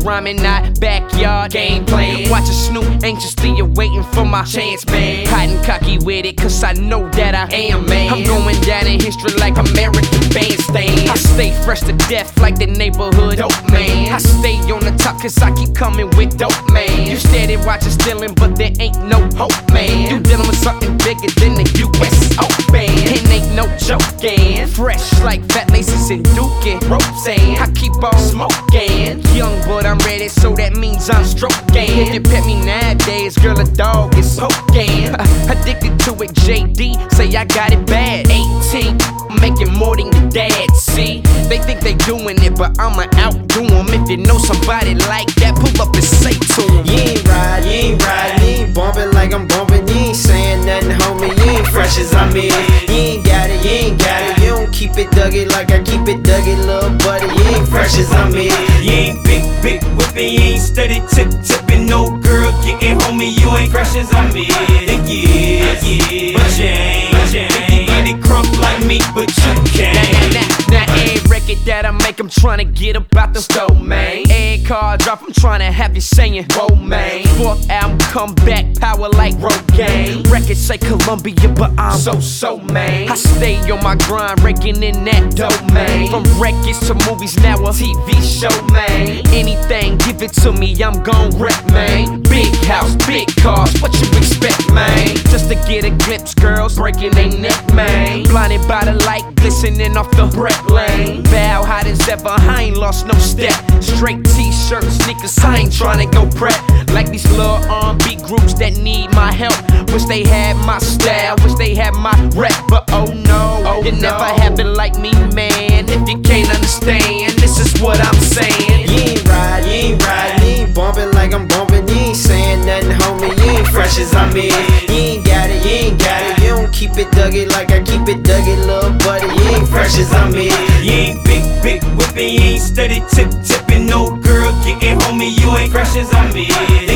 rhyming, not backyard gameplay. Watching Snoop anxiously awaiting for my chance, man. Hot and cocky with it, cause I know that I am, man. I'm going down in history like American Bandstand. I stay fresh to death like the neighborhood dope man. I stay on the top cause I keep coming with dope, man. You steady watching stealing, but there ain't no hope, man. You dealing with something bigger than the US Open. It ain't no joking. Fresh like fat laces and duking ropes, and I keep on smoking. Young but I'm ready, so that means I'm stroking. If you pet me nowadays, girl, a dog is poking. Addicted to it, JD, say I got it bad. 18, making more than your dad, see? They think they doing it, but I'ma outdo them. If you know somebody like that, pull up and say to them. You ain't ride, you ain't bumping like I'm bumping. You ain't saying nothing, homie, you ain't fresh as I'm in. You ain't got it, you don't keep it Dougie like I keep it Dougie, little buddy. You ain't fresh as I'm in. You ain't big whipping, you ain't steady tipping. No girl getting, homie, you ain't fresh as I'm in. Yeah, but you ain't get it crunk like me, but you can't. Now every record that I make, I'm tryna get up out the stove, man. Every car drop, I'm tryna have you saying, whoa, man. Fourth album, come back, power like Rogaine. Records say Columbia, but I'm so, man. I stay on my grind, raking in that dough, man. From records to movies, now a TV show, man. Anything, give it to me, I'm gon' rep, man. Big house, big cars, what you expect, man? Just to get a glimpse, girls breaking their neck, man. Blinded by the light, glistening off the brick lane. Bow hot as ever, I ain't lost no step. Straight t-shirt, sneakers, I ain't tryna go prep. Like these little R&B groups that need my help. Wish they had my style, wish they had my rep. But oh no, you never have it like me, man. If you can't understand, this is what I'm saying. You ain't ride, you ain't bumping like I'm bumping. You ain't saying nothing, homie, you ain't fresh as I'm in. You ain't got it, you don't keep it Dougie like I keep it Dougie, little buddy. You ain't fresh as I'm in. You ain't big whipping, you ain't steady tipping. No girl getting, homie, you ain't fresh as I'm in.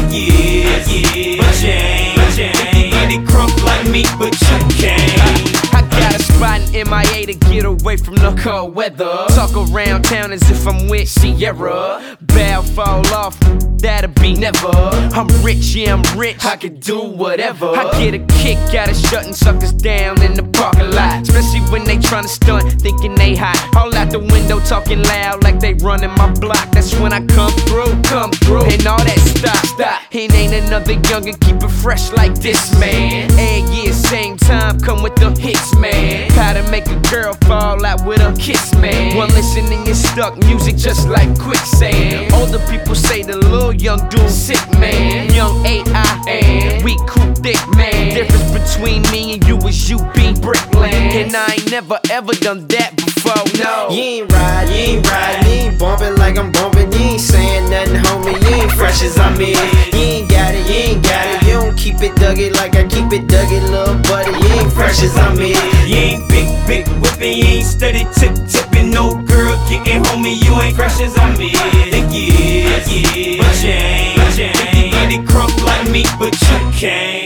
Yeah, but you ain't get it crunk like me, but you can't. I got a spot in MIA to get away from the cold weather. Talk around town as if I'm with Sierra. Bow fall off, that'll be never. I'm rich, yeah, I'm rich, I can do whatever. I get a kick out of shutting suckers down in the parking lot. Especially when they tryna stunt, thinking they hot. All out the window talking loud like they running my block. That's when I come through, and all that stop. It ain't another youngin', keep it fresh like this, man. Every year, same time, come with the hits, man. How to make a girl fall out with a kiss, man. One listen and you're stuck, music just like quicksand. Older people say the little young dude sick, man. Young AI, and we cool thick, man. Difference between me and you is you be brickland. And I ain't never ever done that before, no. You ain't ride, you ain't bumping like I'm bumping. You ain't saying nothing, homie, you ain't fresh as I'm in. You ain't got it, you don't keep it Dougie like I keep it Dougie, little buddy. You ain't fresh as I'm in. You ain't big whipping, you ain't steady tipping. No girl getting, homie, you ain't fresh as I'm in. Yeah, but you ain't get it crunk like me, but you can't.